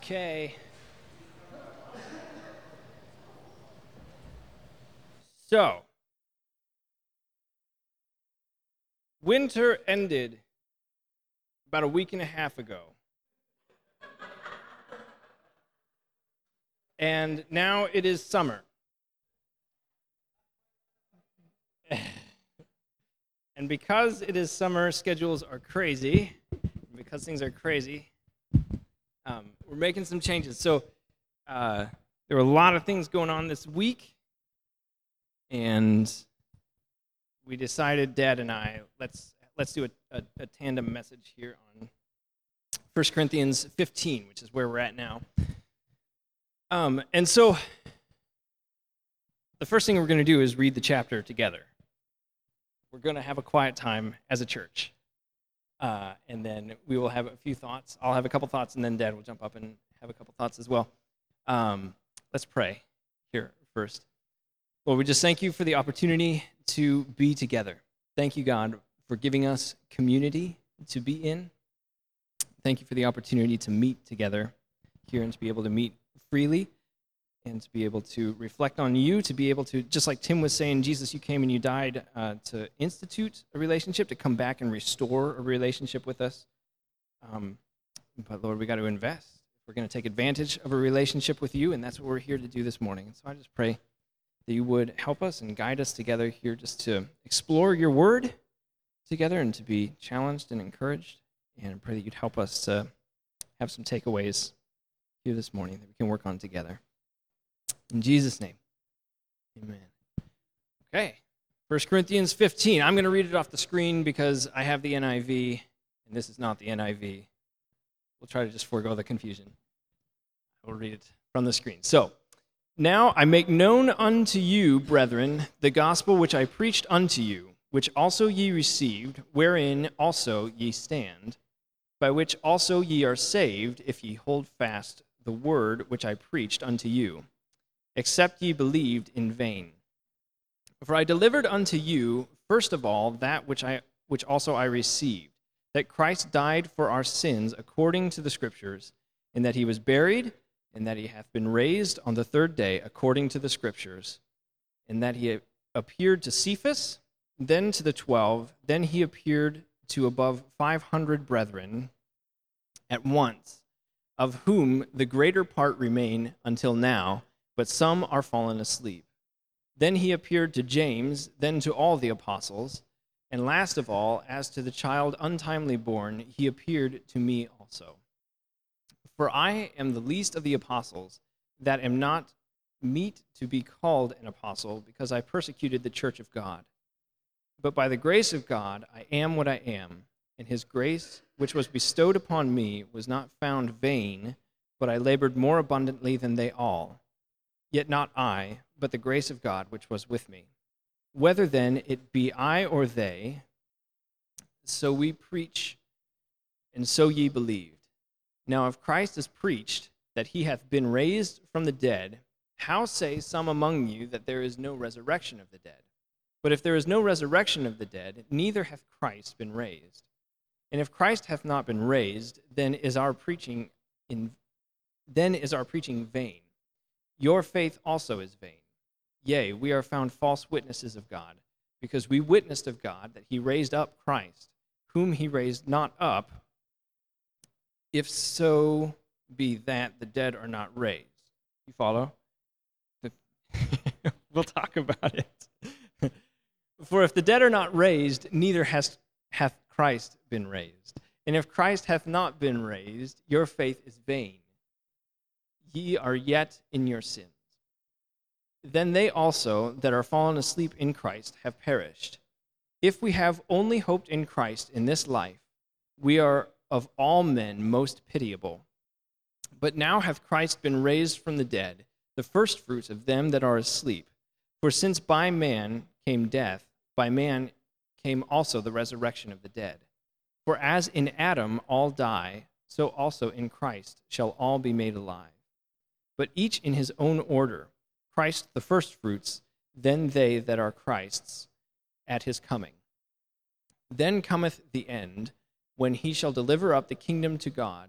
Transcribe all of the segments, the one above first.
Okay. So, winter ended about a week and a half ago. And now it is summer. And because it is summer, schedules are crazy. Because things are crazy, we're making some changes. So, there were a lot of things going on this week. And we decided, Dad and I, let's do a tandem message here on 1 Corinthians 15, which is where we're at now. And so the first thing we're going to do is read the chapter together. We're going to have a quiet time as a church. And then we will have a few thoughts. I'll have a couple thoughts, and then Dad will jump up and have a couple thoughts as well. Let's pray here first. Lord, we just thank you for the opportunity to be together. Thank you, God, for giving us community to be in. Thank you for the opportunity to meet together here and to be able to meet freely and to be able to reflect on you, to be able to, just like Tim was saying, Jesus, you came and you died to institute a relationship, to come back and restore a relationship with us. But Lord, we got to invest. We're going to take advantage of a relationship with you, and that's what we're here to do this morning. And so I just pray that you would help us and guide us together here just to explore your word together and to be challenged and encouraged. And I pray that you'd help us to have some takeaways here this morning that we can work on together. In Jesus' name, amen. Okay, 1 Corinthians 15. I'm going to read it off the screen because I have the NIV, and this is not the NIV. We'll try to just forego the confusion. I will read it from the screen. So, now I make known unto you, brethren, the gospel which I preached unto you, which also ye received, wherein also ye stand, by which also ye are saved, if ye hold fast the word which I preached unto you, except ye believed in vain. For I delivered unto you, first of all, that which also I received, that Christ died for our sins according to the Scriptures, and that he was buried, and that he hath been raised on the third day according to the Scriptures, and that he appeared to Cephas, then to the 12, then he appeared to above 500 brethren at once, of whom the greater part remain until now, but some are fallen asleep. Then he appeared to James, then to all the apostles, and last of all, as to the child untimely born, he appeared to me also. For I am the least of the apostles, that am not meet to be called an apostle, because I persecuted the church of God. But by the grace of God I am what I am, and his grace which was bestowed upon me was not found vain, but I labored more abundantly than they all. Yet not I, but the grace of God which was with me. Whether then it be I or they, so we preach, and so ye believed. Now if Christ is preached that he hath been raised from the dead, how say some among you that there is no resurrection of the dead? But if there is no resurrection of the dead, neither hath Christ been raised. And if Christ hath not been raised, then is our preaching vain. Your faith also is vain. Yea, we are found false witnesses of God, because we witnessed of God that he raised up Christ, whom he raised not up, if so be that the dead are not raised. You follow? We'll talk about it. For if the dead are not raised, neither hath Christ been raised. And if Christ hath not been raised, your faith is vain. Ye are yet in your sins. Then they also that are fallen asleep in Christ have perished. If we have only hoped in Christ in this life, we are of all men most pitiable. But now hath Christ been raised from the dead, the firstfruits of them that are asleep. For since by man came death, by man came also the resurrection of the dead. For as in Adam all die, so also in Christ shall all be made alive. But each in his own order, Christ the firstfruits, then they that are Christ's at his coming. Then cometh the end, when he shall deliver up the kingdom to God,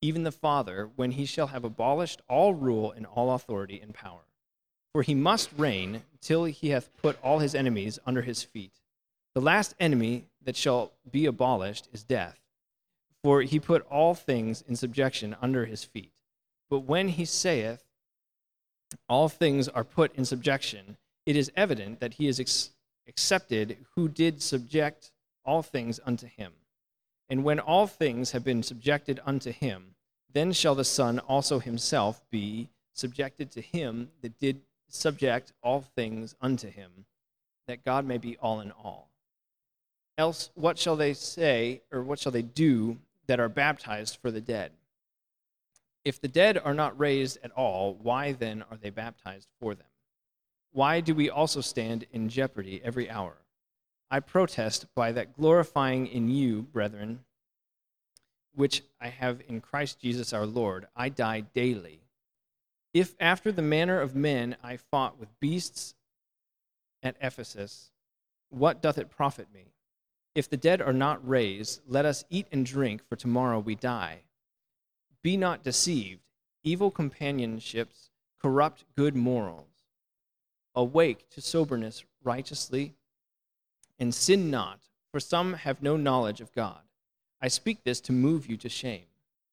even the Father, when he shall have abolished all rule and all authority and power. For he must reign till he hath put all his enemies under his feet. The last enemy that shall be abolished is death, for he put all things in subjection under his feet. But when he saith, all things are put in subjection, it is evident that he is accepted who did subject all things unto him. And when all things have been subjected unto him, then shall the Son also himself be subjected to him that did subject all things unto him, that God may be all in all. Else what shall they say, or what shall they do that are baptized for the dead? If the dead are not raised at all, why then are they baptized for them? Why do we also stand in jeopardy every hour? I protest by that glorifying in you, brethren, which I have in Christ Jesus our Lord, I die daily. If after the manner of men I fought with beasts at Ephesus, what doth it profit me? If the dead are not raised, let us eat and drink, for tomorrow we die. Be not deceived. Evil companionships corrupt good morals. Awake to soberness righteously, and sin not, for some have no knowledge of God. I speak this to move you to shame.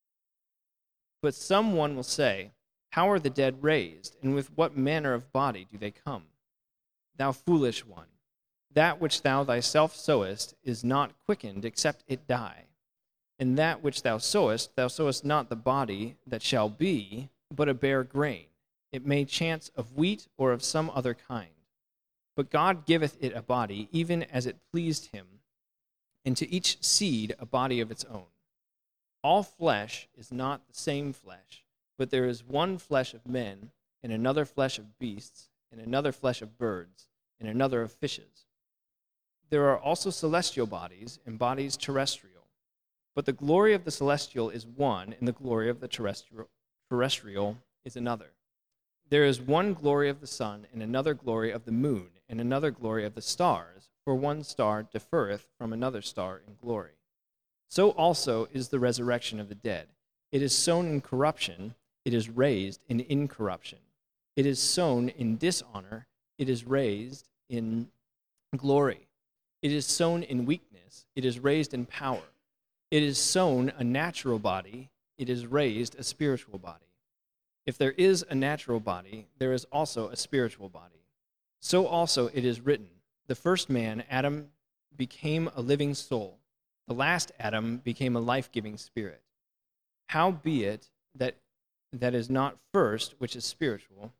But someone will say, how are the dead raised, and with what manner of body do they come? Thou foolish one, that which thou thyself sowest is not quickened except it die. And that which thou sowest not the body that shall be, but a bare grain. It may chance of wheat or of some other kind. But God giveth it a body, even as it pleased him, and to each seed a body of its own. All flesh is not the same flesh, but there is one flesh of men, and another flesh of beasts, and another flesh of birds, and another of fishes. There are also celestial bodies, and bodies terrestrial. But the glory of the celestial is one, and the glory of the terrestrial is another. There is one glory of the sun, and another glory of the moon, and another glory of the stars, for one star differeth from another star in glory. So also is the resurrection of the dead. It is sown in corruption, it is raised in incorruption. It is sown in dishonor, it is raised in glory. It is sown in weakness, it is raised in power. It is sown a natural body, it is raised a spiritual body. If there is a natural body, there is also a spiritual body. So also it is written, the first man, Adam, became a living soul. The last Adam became a life-giving spirit. Howbeit that is not first which is spiritual,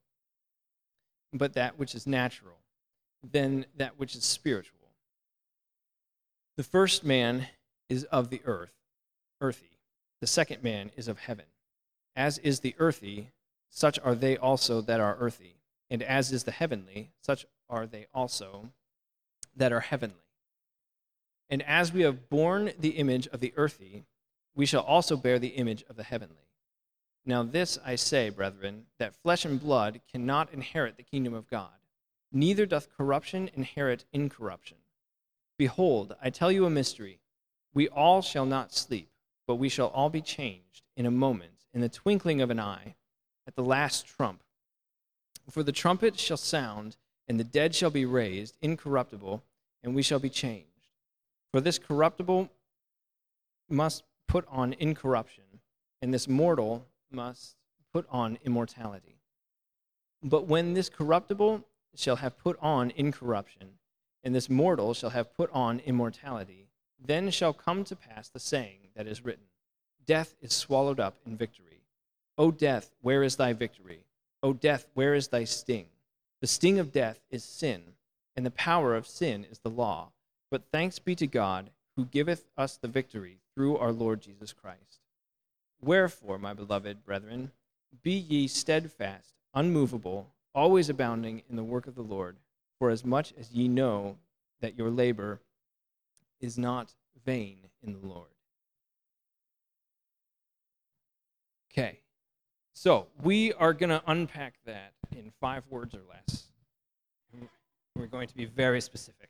but that which is natural, then that which is spiritual. The first man is of the earthy. The second man is of heaven. As is the earthy, such are they also that are earthy. And as is the heavenly, such are they also that are heavenly. And as we have borne the image of the earthy, we shall also bear the image of the heavenly. Now this I say, brethren, that flesh and blood cannot inherit the kingdom of God, neither doth corruption inherit incorruption. Behold, I tell you a mystery. We all shall not sleep, but we shall all be changed in a moment, in the twinkling of an eye, at the last trump. For the trumpet shall sound, and the dead shall be raised incorruptible, and we shall be changed. For this corruptible must put on incorruption, and this mortal must put on immortality. But when this corruptible shall have put on incorruption, and this mortal shall have put on immortality, then shall come to pass the saying that is written, Death is swallowed up in victory. O death, where is thy victory? O death, where is thy sting? The sting of death is sin, and the power of sin is the law. But thanks be to God, who giveth us the victory through our Lord Jesus Christ. Wherefore, my beloved brethren, be ye steadfast, unmovable, always abounding in the work of the Lord, for as much as ye know that your labor is not vain in the Lord. Okay, so we are going to unpack that in 5 words or less. We're going to be very specific.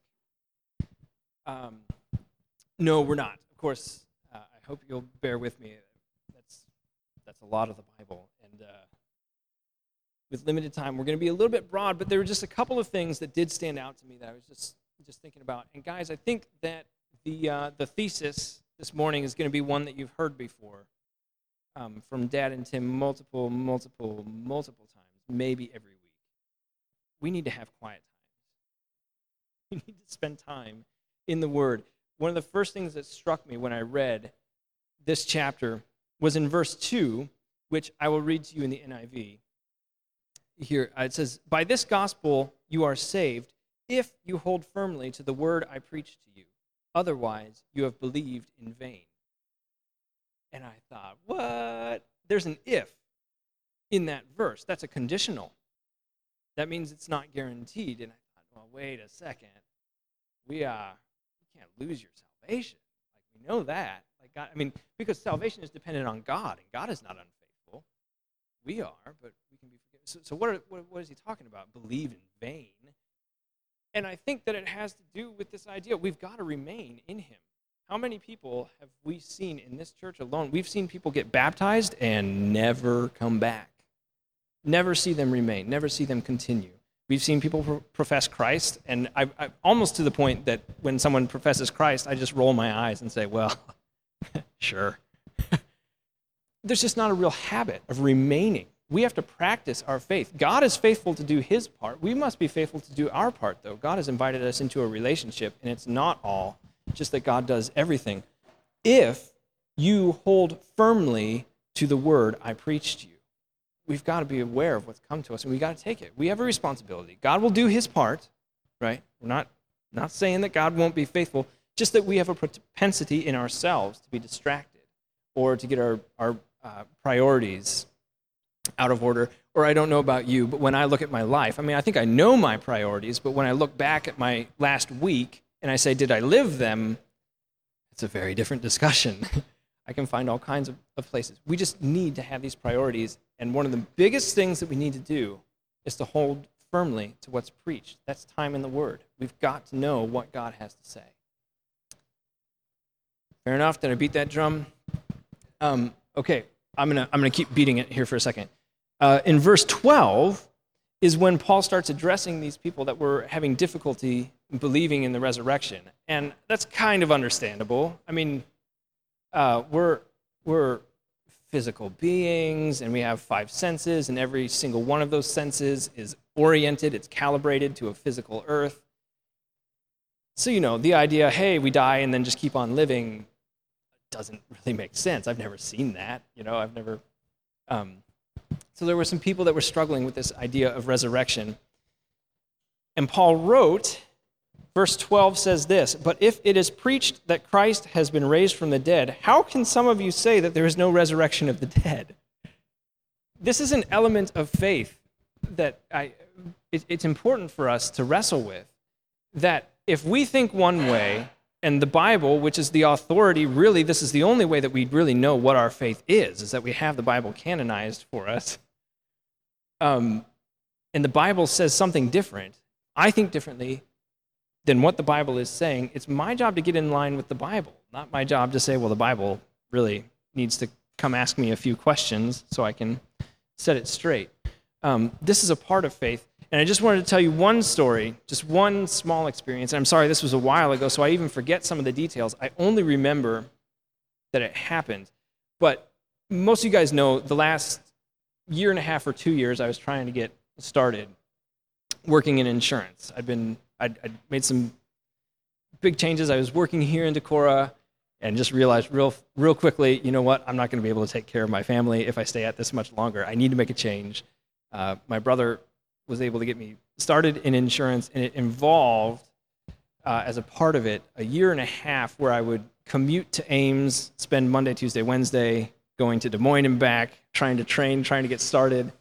No, we're not. Of course, I hope you'll bear with me. That's That's a lot of the Bible. And with limited time, we're going to be a little bit broad, but there were just a couple of things that did stand out to me that I was just thinking about. And guys, I think that the thesis this morning is going to be one that you've heard before from Dad and Tim multiple times, maybe every week. We need to have quiet time. We need to spend time in the Word. One of the first things that struck me when I read this chapter was in verse 2, which I will read to you in the NIV. Here, it says, "By this gospel you are saved, if you hold firmly to the word I preached to you. Otherwise, you have believed in vain." And I thought, what? There's an if in that verse. That's a conditional. That means it's not guaranteed. And I thought, well, wait a second. You can't lose your salvation. Like, we know that. Like, God, because salvation is dependent on God, and God is not unfaithful. We are, but we can be forgiven. So what is he talking about? Believe in vain. And I think that it has to do with this idea. We've got to remain in him. How many people have we seen in this church alone? We've seen people get baptized and never come back. Never see them remain. Never see them continue. We've seen people profess Christ, and I almost to the point that when someone professes Christ, I just roll my eyes and say, well, sure. There's just not a real habit of remaining. We have to practice our faith. God is faithful to do his part. We must be faithful to do our part, though. God has invited us into a relationship, and it's not all just that God does everything. If you hold firmly to the word I preached to you, we've got to be aware of what's come to us, and we've got to take it. We have a responsibility. God will do his part, right? We're not saying that God won't be faithful, just that we have a propensity in ourselves to be distracted or to get our priorities out of order. Or I don't know about you, but when I look at my life, I think I know my priorities, but when I look back at my last week and I say, did I live them? It's a very different discussion. I can find all kinds of places. We just need to have these priorities, and one of the biggest things that we need to do is to hold firmly to what's preached. That's time in the Word. We've got to know what God has to say. Fair enough? Did I beat that drum? Okay, I'm gonna keep beating it here for a second. In verse 12 is when Paul starts addressing these people that were having difficulty believing in the resurrection, and that's kind of understandable. We're physical beings, and we have 5 senses, and every single one of those senses is oriented, it's calibrated to a physical earth. So, the idea, hey, we die and then just keep on living, doesn't really make sense. I've never seen that, I've never... So there were some people that were struggling with this idea of resurrection. And Paul wrote, verse 12 says this, "But if it is preached that Christ has been raised from the dead, how can some of you say that there is no resurrection of the dead?" This is an element of faith that it's important for us to wrestle with, that if we think one way, and the Bible, which is the authority, really, this is the only way that we really know what our faith is that we have the Bible canonized for us. And the Bible says something different. I think differently than what the Bible is saying. It's my job to get in line with the Bible, not my job to say, well, the Bible really needs to come ask me a few questions so I can set it straight. This is a part of faith. And I just wanted to tell you one story, just one small experience. And I'm sorry, this was a while ago, so I even forget some of the details. I only remember that it happened. But most of you guys know the last year and a half or 2 years, I was trying to get started working in insurance. I'd made some big changes. I was working here in Decorah and just realized real quickly, you know what? I'm not going to be able to take care of my family if I stay at this much longer. I need to make a change. My brother was able to get me started in insurance, and it involved, as a part of it, a year and a half where I would commute to Ames, spend Monday, Tuesday, Wednesday, going to Des Moines and back, trying to get started.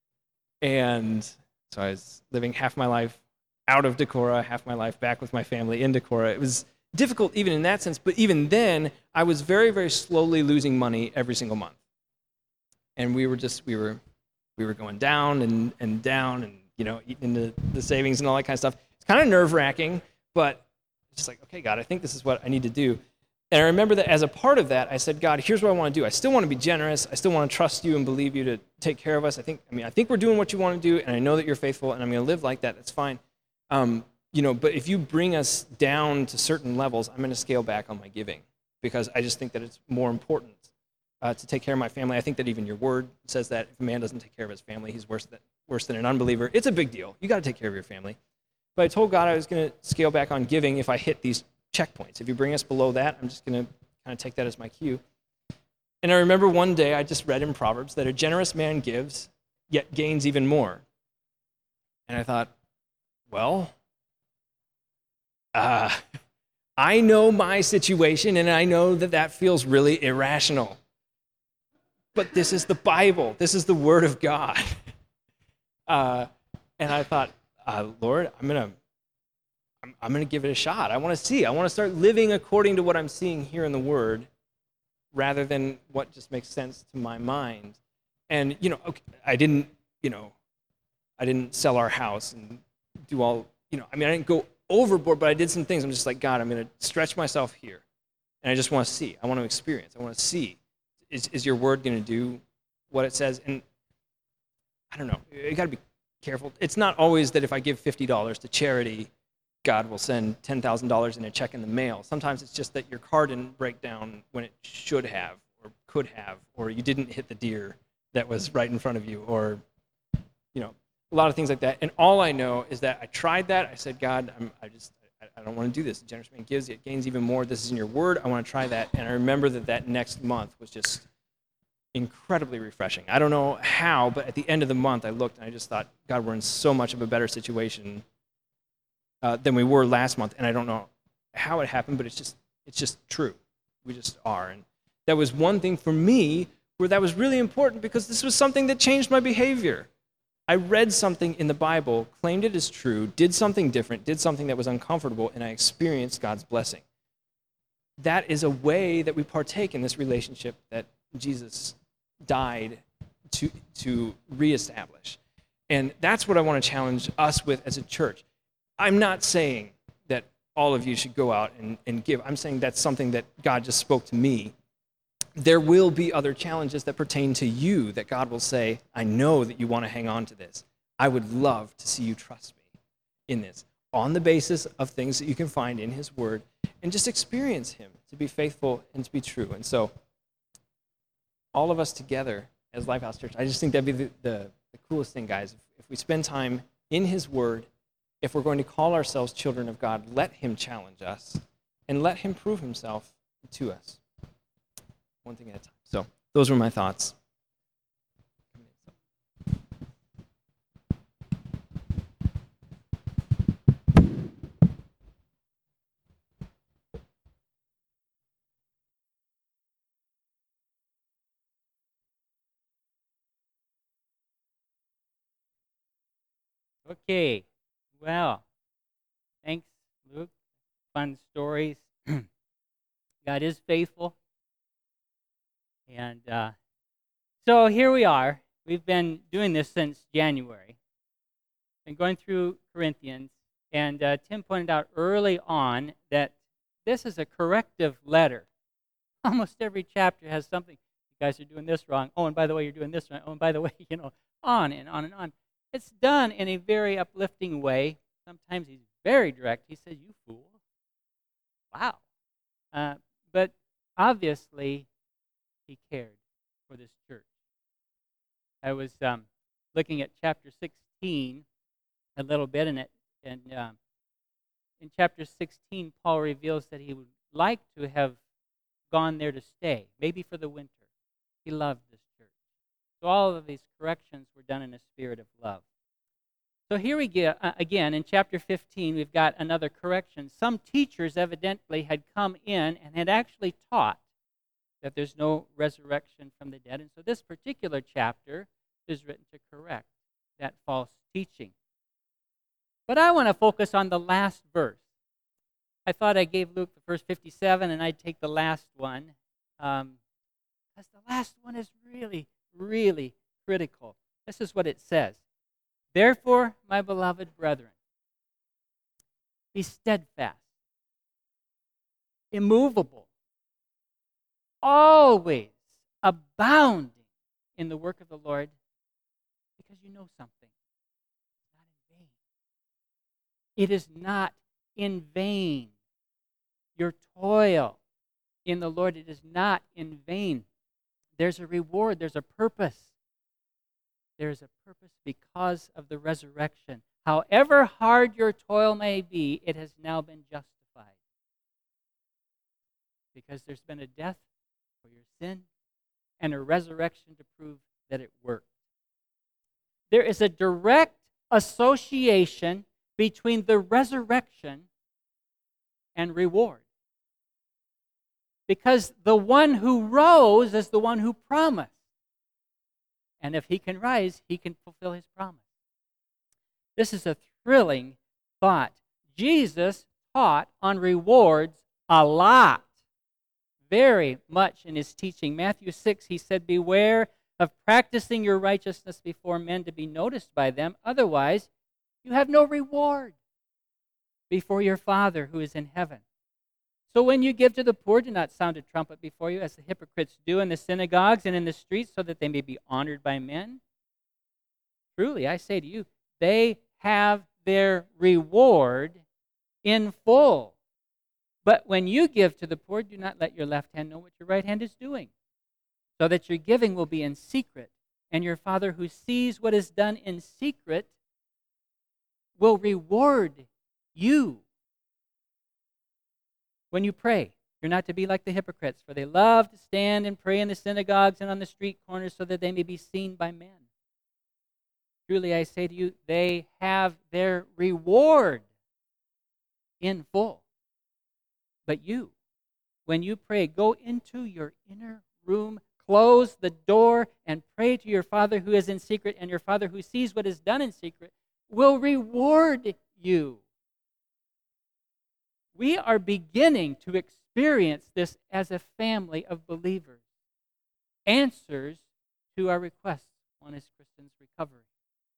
And so I was living half my life out of Decorah, half my life back with my family in Decorah. It was difficult even in that sense, but even then, I was very, very slowly losing money every single month. And we were going down and down and, eating the savings and all that kind of stuff. It's kind of nerve-wracking, but it's just like, okay, God, I think this is what I need to do. And I remember that as a part of that, I said, God, here's what I want to do. I still want to be generous. I still want to trust you and believe you to take care of us. I think we're doing what you want to do, and I know that you're faithful, and I'm going to live like that. That's fine. But if you bring us down to certain levels, I'm going to scale back on my giving because I just think that it's more important to take care of my family. I think that even your word says that if a man doesn't take care of his family, he's worse than an unbeliever. It's a big deal. You got to take care of your family. But I told God I was going to scale back on giving if I hit these checkpoints. If you bring us below that, I'm just going to kind of take that as my cue. And I remember one day I just read in Proverbs that a generous man gives, yet gains even more. And I thought, well, I know my situation, and I know that feels really irrational. But this is the Bible. This is the Word of God. And I thought, Lord, I'm gonna give it a shot. I want to see. I want to start living according to what I'm seeing here in the Word, rather than what just makes sense to my mind. And I didn't sell our house and do all. I didn't go overboard, but I did some things. I'm just like, God, I'm going to stretch myself here, and I just want to see. I want to experience. I want to see. Is your word going to do what it says? And I don't know. You got to be careful. It's not always that if I give $50 to charity, God will send $10,000 in a check in the mail. Sometimes it's just that your car didn't break down when it should have or could have, or you didn't hit the deer that was right in front of you, or a lot of things like that. And all I know is that I tried that. I said, God, I don't want to do this. The generous man gives, it gains even more. This is in your word. I want to try that. And I remember that next month was just incredibly refreshing. I don't know how, but at the end of the month, I looked and I just thought, God, we're in so much of a better situation than we were last month. And I don't know how it happened, but it's just true. We just are. And that was one thing for me where that was really important, because this was something that changed my behavior. I read something in the Bible, claimed it as true, did something different, did something that was uncomfortable, and I experienced God's blessing. That is a way that we partake in this relationship that Jesus died to reestablish. And that's what I want to challenge us with as a church. I'm not saying that all of you should go out and give. I'm saying that's something that God just spoke to me. There will be other challenges that pertain to you that God will say, I know that you want to hang on to this. I would love to see you trust me in this, on the basis of things that you can find in his word, and just experience him to be faithful and to be true. And so all of us together as Lifehouse Church, I just think that'd be the coolest thing, guys. If we spend time in his word, if we're going to call ourselves children of God, let him challenge us and let him prove himself to us. One thing at a time. So those were my thoughts. Okay, well, thanks, Luke. Fun stories. God is faithful. And so here we are. We've been doing this since January. Been going through Corinthians. And Tim pointed out early on that this is a corrective letter. Almost every chapter has something. You guys are doing this wrong. Oh, and by the way, you're doing this wrong. Oh, and by the way, on and on and on. It's done in a very uplifting way. Sometimes he's very direct. He says, you fool. Wow. But obviously, he cared for this church. I was looking at chapter 16 a little bit, and in chapter 16, Paul reveals that he would like to have gone there to stay, maybe for the winter. He loved this church. So all of these corrections were done in a spirit of love. So here we get, again, in chapter 15, we've got another correction. Some teachers evidently had come in and had actually taught that there's no resurrection from the dead. And so this particular chapter is written to correct that false teaching. But I want to focus on the last verse. I thought I gave Luke the first 57, and I'd take the last one, because the last one is really, really critical. This is what it says. Therefore, my beloved brethren, be steadfast, immovable, always abounding in the work of the Lord because you know something. It is not in vain. Your toil in the Lord, it is not in vain. There's a reward, there's a purpose. There's a purpose because of the resurrection. However hard your toil may be, it has now been justified. Because there's been a death for your sin and a resurrection to prove that it worked. There is a direct association between the resurrection and reward. Because the one who rose is the one who promised. And if he can rise, he can fulfill his promise. This is a thrilling thought. Jesus taught on rewards a lot, very much in his teaching. Matthew 6, he said, "Beware of practicing your righteousness before men to be noticed by them. Otherwise, you have no reward before your Father who is in heaven. So when you give to the poor, do not sound a trumpet before you, as the hypocrites do in the synagogues and in the streets, so that they may be honored by men. Truly, I say to you, they have their reward in full. But when you give to the poor, do not let your left hand know what your right hand is doing, so that your giving will be in secret, and your Father who sees what is done in secret will reward you. When you pray, you're not to be like the hypocrites, for they love to stand and pray in the synagogues and on the street corners so that they may be seen by men. Truly, I say to you, they have their reward in full. But you, when you pray, go into your inner room, close the door, and pray to your Father who is in secret, and your Father who sees what is done in secret will reward you." We are beginning to experience this as a family of believers. Answers to our requests. One is Kristen's recovery.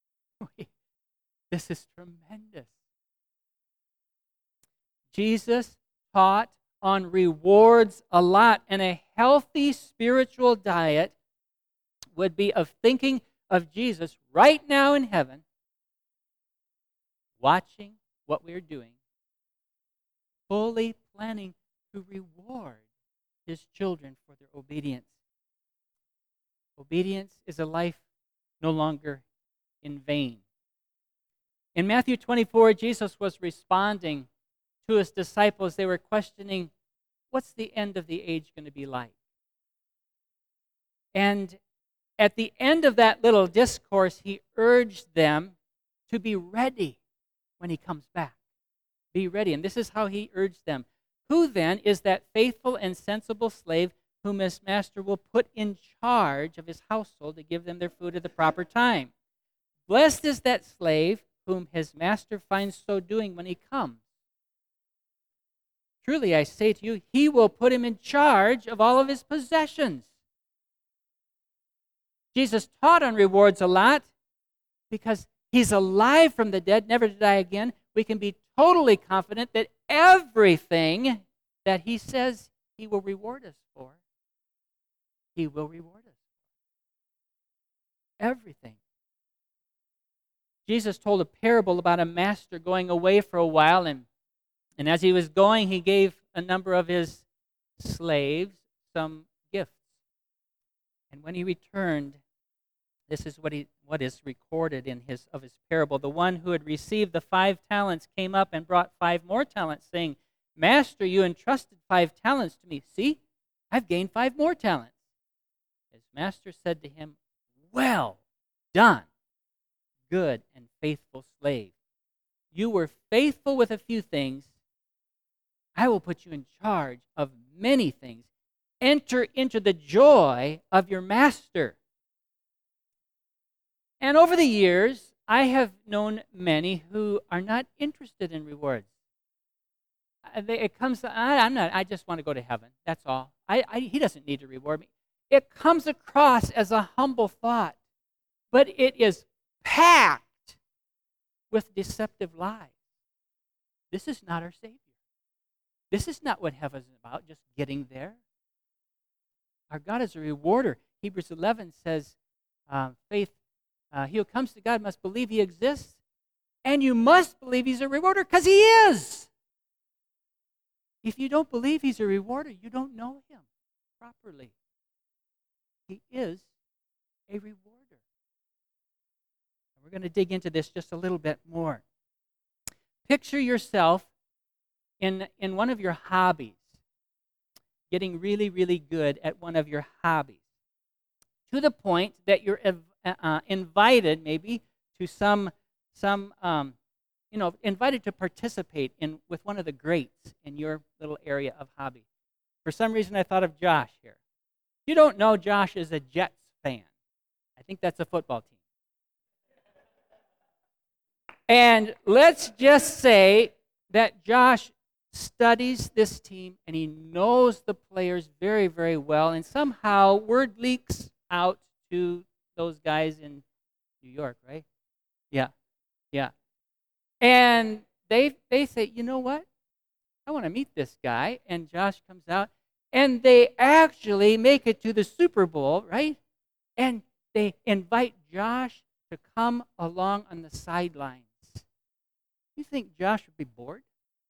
This is tremendous. Jesus taught on rewards a lot, and a healthy spiritual diet would be of thinking of Jesus right now in heaven, watching what we're doing, fully planning to reward his children for their obedience. Obedience is a life no longer in vain. In Matthew 24, Jesus was responding to his disciples. They were questioning, what's the end of the age going to be like? And at the end of that little discourse, he urged them to be ready when he comes back. Be ready. And this is how he urged them. Who then is that faithful and sensible slave whom his master will put in charge of his household to give them their food at the proper time? Blessed is that slave whom his master finds so doing when he comes. Truly, I say to you, he will put him in charge of all of his possessions. Jesus taught on rewards a lot because he's alive from the dead, never to die again. We can be totally confident that everything that he says he will reward us for, he will reward us for. Everything. Jesus told a parable about a master going away for a while, and as he was going, he gave a number of his slaves some gifts. And when he returned, this is what is recorded in his parable. The one who had received the 5 talents came up and brought 5 more talents, saying, "Master, you entrusted 5 talents to me. See, I've gained 5 more talents." His master said to him, "Well done, good and faithful slave. You were faithful with a few things. I will put you in charge of many things. Enter into the joy of your master." And over the years, I have known many who are not interested in rewards. It comes to, I just want to go to heaven. That's all. He doesn't need to reward me. It comes across as a humble thought, but it is packed with deceptive lies. This is not our Savior. This is not what heaven is about, just getting there. Our God is a rewarder. Hebrews 11 says, faith, he who comes to God must believe he exists, and you must believe he's a rewarder because he is. If you don't believe he's a rewarder, you don't know him properly. He is a rewarder. And we're going to dig into this just a little bit more. Picture yourself in one of your hobbies, getting really, really good at one of your hobbies, to the point that you're invited maybe to invited to participate with one of the greats in your little area of hobby. For some reason, I thought of Josh here. If you don't know, Josh is a Jets fan. I think that's a football team. And let's just say that Josh studies this team and he knows the players very, very well, and somehow word leaks out to those guys in New York, right? Yeah. And they say, you know what? I want to meet this guy. And Josh comes out, and they actually make it to the Super Bowl, right? And they invite Josh to come along on the sidelines. You think Josh would be bored?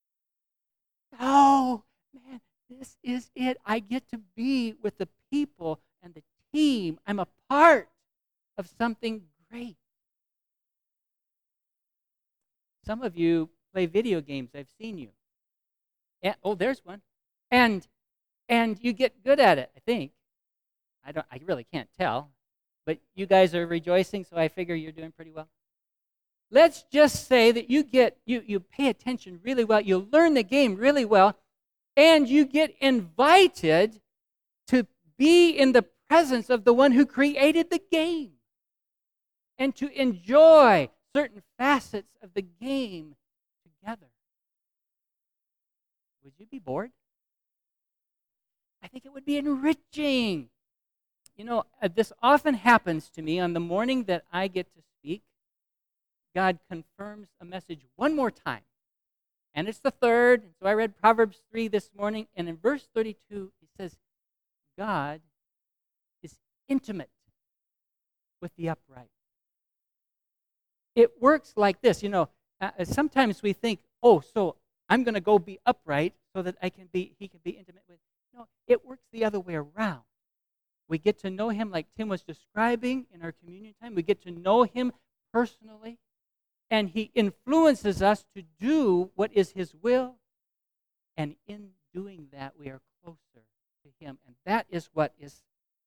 Oh, man, this is it. I get to be with the people and the team. I'm a part of something great. Some of you play video games. I've seen you. Yeah, oh, there's one. And you get good at it, I think. I really can't tell. But you guys are rejoicing, so I figure you're doing pretty well. Let's just say that you pay attention really well, you learn the game really well, and you get invited to be in the presence of the one who created the game and to enjoy certain facets of the game together. Would you be bored? I think it would be enriching. You know, this often happens to me on the morning that I get to speak. God confirms a message one more time. And it's the third. So I read Proverbs 3 this morning, and in verse 32, he says, God is intimate with the upright. It works like this. You know, sometimes we think, oh, so I'm going to go be upright so that he can be intimate with. No, it works the other way around. We get to know him like Tim was describing in our communion time. We get to know him personally. And he influences us to do what is his will. And in doing that, we are closer to him. And that is what is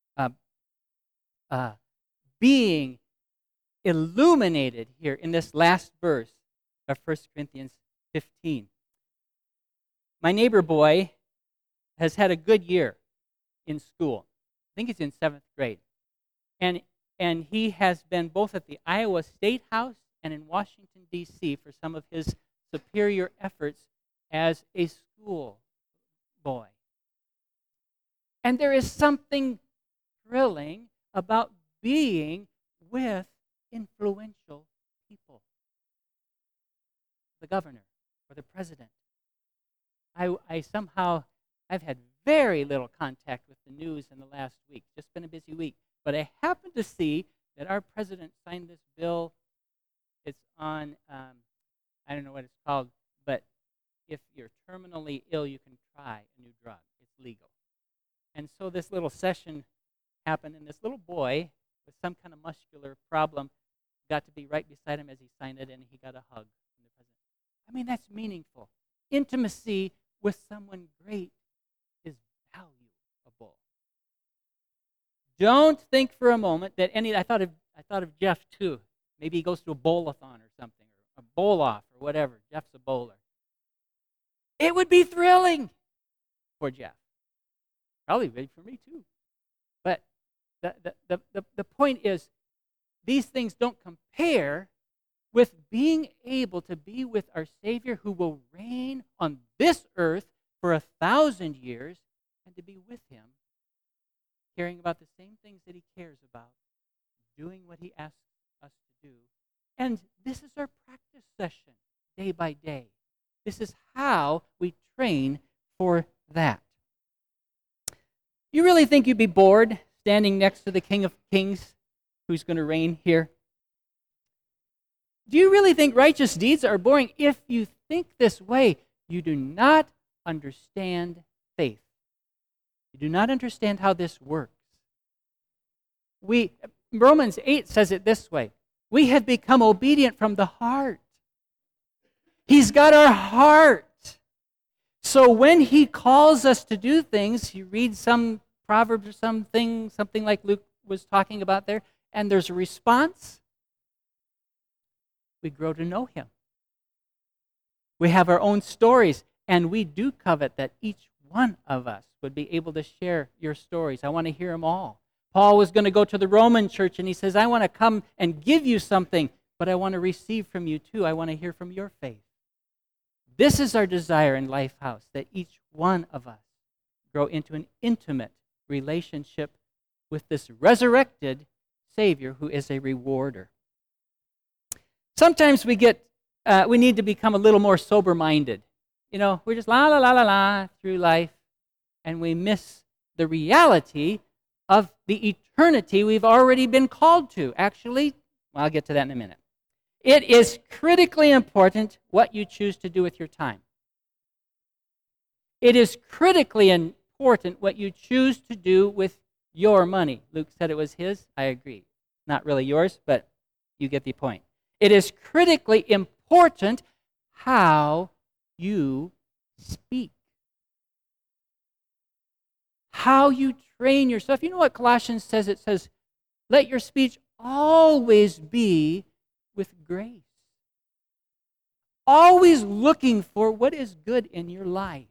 being illuminated here in this last verse of 1 Corinthians 15. My neighbor boy has had a good year in school. I think he's in 7th grade. And he has been both at the Iowa State House and in Washington, D.C. for some of his superior efforts as a school boy. And there is something thrilling about being with influential people. The governor or the president. I've had very little contact with the news in the last week. Just been a busy week. But I happened to see that our president signed this bill. It's on, I don't know what it's called, but if you're terminally ill, you can try a new drug. It's legal. And so this little session happened, and this little boy with some kind of muscular problem got to be right beside him as he signed it, and he got a hug from the president. I mean, that's meaningful. Intimacy with someone great is valuable. Don't think for a moment that I thought of Jeff too. Maybe he goes to a bowl-a-thon or something, or a bowl-off or whatever. Jeff's a bowler. It would be thrilling for Jeff. Probably big for me too. But the point is, these things don't compare with being able to be with our Savior who will reign on this earth for 1,000 years, and to be with him, caring about the same things that he cares about, doing what he asks us to do. And this is our practice session, day by day. This is how we train for that. You really think you'd be bored standing next to the King of Kings who's going to reign here? Do you really think righteous deeds are boring? If you think this way, you do not understand faith. You do not understand how this works. Romans 8 says it this way. We have become obedient from the heart. He's got our heart. So when he calls us to do things, you read some proverb or something like Luke was talking about there, and there's a response, we grow to know him. We have our own stories, and we do covet that each one of us would be able to share your stories. I want to hear them all. Paul was going to go to the Roman church, and he says, I want to come and give you something, but I want to receive from you too. I want to hear from your faith. This is our desire in Lifehouse, that each one of us grow into an intimate relationship with this resurrected Savior who is a rewarder. Sometimes we need to become a little more sober-minded. We're just la la la la la through life, and we miss the reality of the eternity we've already been called to. Actually, I'll get to that in a minute. It is critically important what you choose to do with your time. It is critically important what you choose to do with your money. Luke said it was his. I agree. Not really yours, but you get the point. It is critically important how you speak. How you train yourself. You know what Colossians says? It says, let your speech always be with grace. Always looking for what is good in your life.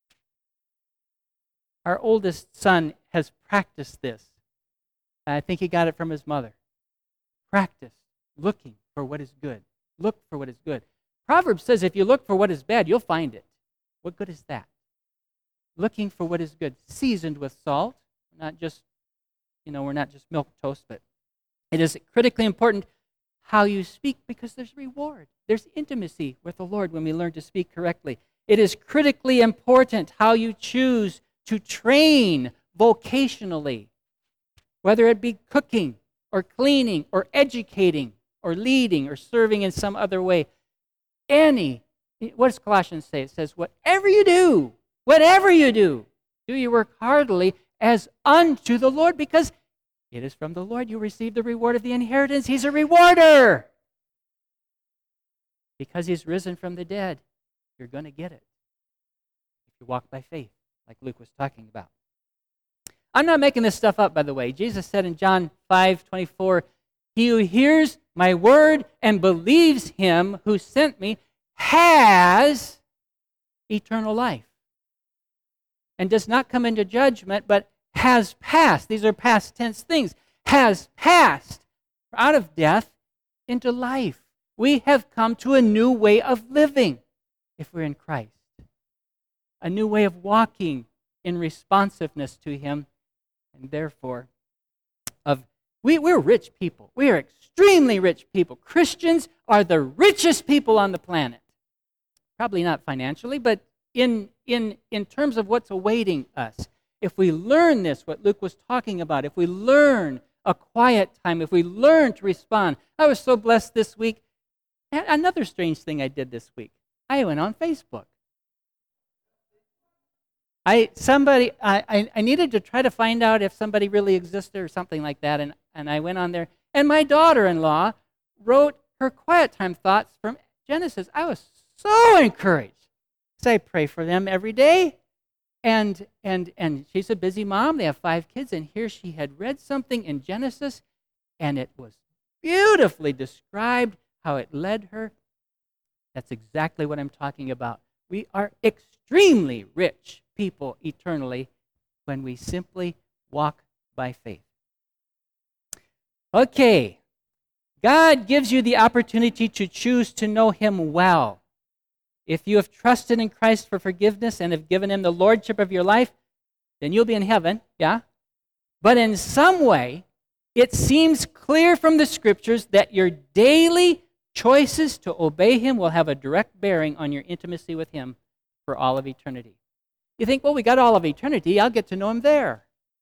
Our oldest son has practiced this. I think he got it from his mother. Practice looking for what is good. Look for what is good. Proverbs says if you look for what is bad, you'll find it. What good is that? Looking for what is good, seasoned with salt. Not just, we're not just milk toast, but it is critically important how you speak because there's reward. There's intimacy with the Lord when we learn to speak correctly. It is critically important how you choose to train vocationally, whether it be cooking or cleaning or educating or leading or serving in some other way. What does Colossians say? It says, whatever you do, do your work heartily as unto the Lord, because it is from the Lord you receive the reward of the inheritance. He's a rewarder. Because he's risen from the dead, you're going to get it if you walk by faith, like Luke was talking about. I'm not making this stuff up, by the way. Jesus said in John 5:24, he who hears my word and believes him who sent me has eternal life and does not come into judgment, but has passed. These are past tense things. Has passed out of death into life. We have come to a new way of living if we're in Christ. A new way of walking in responsiveness to him, and therefore we're rich people. We are extremely rich people. Christians are the richest people on the planet. Probably not financially, but in terms of what's awaiting us. If we learn this, what Luke was talking about, if we learn a quiet time, if we learn to respond. I was so blessed this week. Another strange thing I did this week. I went on Facebook. I needed to try to find out if somebody really existed or something like that, and I went on there. And my daughter-in-law wrote her quiet time thoughts from Genesis. I was so encouraged. So I pray for them every day. And she's a busy mom. They have 5 kids, and here she had read something in Genesis, and it was beautifully described how it led her. That's exactly what I'm talking about. We are extremely rich people eternally when we simply walk by faith. Okay, God gives you the opportunity to choose to know him well. If you have trusted in Christ for forgiveness and have given him the lordship of your life, then you'll be in heaven, yeah? But in some way, it seems clear from the scriptures that your daily choices to obey him will have a direct bearing on your intimacy with him for all of eternity. You think, well, we got all of eternity. I'll get to know him there.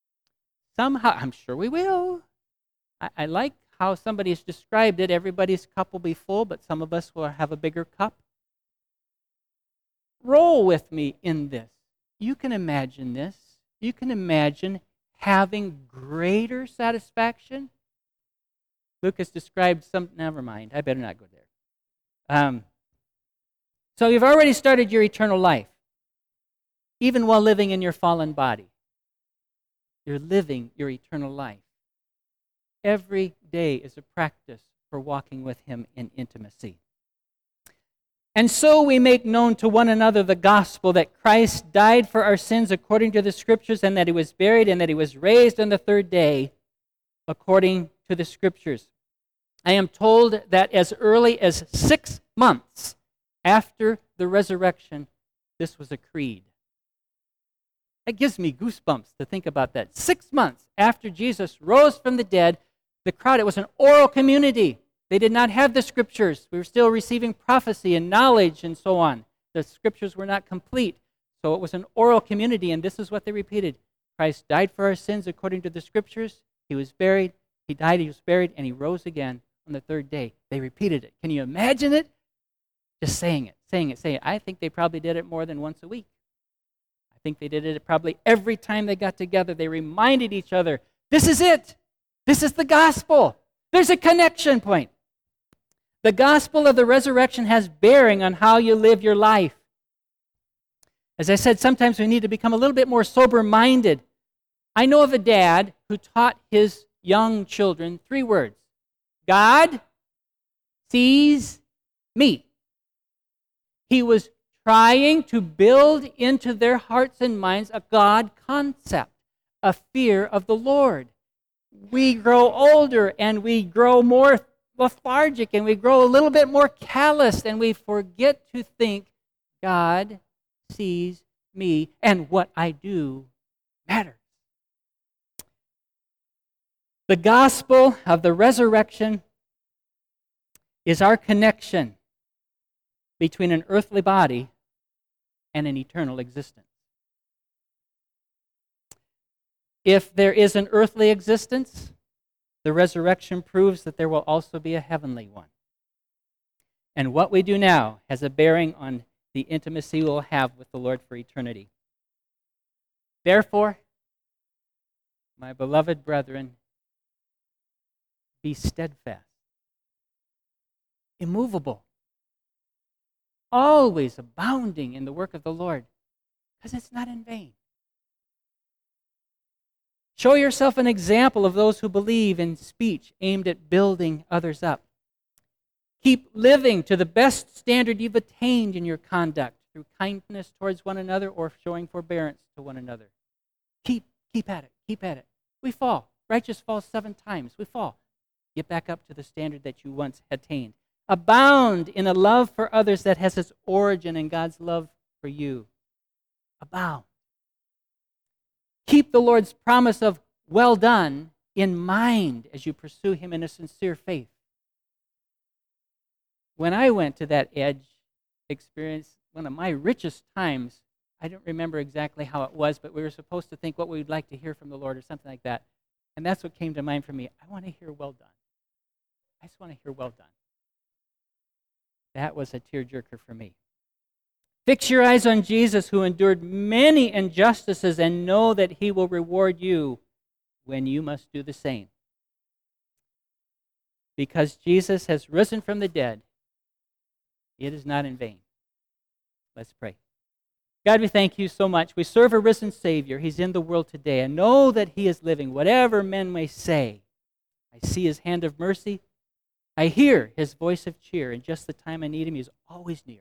somehow, I'm sure we will. I like how somebody has described it. Everybody's cup will be full, but some of us will have a bigger cup. Roll with me in this. You can imagine this. You can imagine having greater satisfaction. Lucas described some, never mind, I better not go there. So you've already started your eternal life, even while living in your fallen body. You're living your eternal life. Every day is a practice for walking with Him in intimacy. And so we make known to one another the gospel that Christ died for our sins according to the Scriptures, and that He was buried, and that He was raised on the third day according to the Scriptures. I am told that as early as 6 months after the resurrection, this was a creed. That gives me goosebumps to think about that. 6 months after Jesus rose from the dead, the crowd, it was an oral community. They did not have the Scriptures. We were still receiving prophecy and knowledge and so on. The Scriptures were not complete. So it was an oral community, and this is what they repeated. Christ died for our sins according to the Scriptures. He was buried. He died, He was buried, and He rose again on the third day. They repeated it. Can you imagine it? Just saying it, saying it, saying it. I think they probably did it more than once a week. I think they did it probably every time they got together. They reminded each other, this is it. This is the gospel. There's a connection point. The gospel of the resurrection has bearing on how you live your life. As I said, sometimes we need to become a little bit more sober-minded. I know of a dad who taught his young children 3 words. God sees me. He was trying to build into their hearts and minds a God concept, a fear of the Lord. We grow older and we grow more lethargic and we grow a little bit more calloused and we forget to think God sees me and what I do matters. The gospel of the resurrection is our connection between an earthly body and an eternal existence. If there is an earthly existence, the resurrection proves that there will also be a heavenly one. And what we do now has a bearing on the intimacy we'll have with the Lord for eternity. Therefore, my beloved brethren, be steadfast, immovable, always abounding in the work of the Lord, because it's not in vain. Show yourself an example of those who believe in speech aimed at building others up. Keep living to the best standard you've attained in your conduct through kindness towards one another or showing forbearance to one another. Keep at it. Keep at it. We fall. Righteous falls 7 times. We fall. Get back up to the standard that you once attained. Abound in a love for others that has its origin in God's love for you. Abound. Keep the Lord's promise of well done in mind as you pursue Him in a sincere faith. When I went to that Edge experience, one of my richest times, I don't remember exactly how it was, but we were supposed to think what we would like to hear from the Lord or something like that. And that's what came to mind for me. I want to hear well done. I just want to hear well done. That was a tearjerker for me. Fix your eyes on Jesus, who endured many injustices, and know that He will reward you when you must do the same. Because Jesus has risen from the dead, it is not in vain. Let's pray. God, we thank You so much. We serve a risen Savior. He's in the world today. I know that He is living, whatever men may say. I see His hand of mercy. I hear His voice of cheer, and just the time I need Him, He's always near.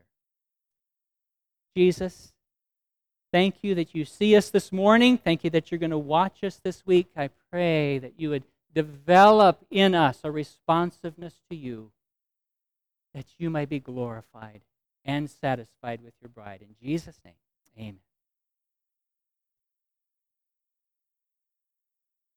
Jesus, thank You that You see us this morning. Thank You that You're going to watch us this week. I pray that You would develop in us a responsiveness to You, that You might be glorified and satisfied with Your bride. In Jesus' name, amen.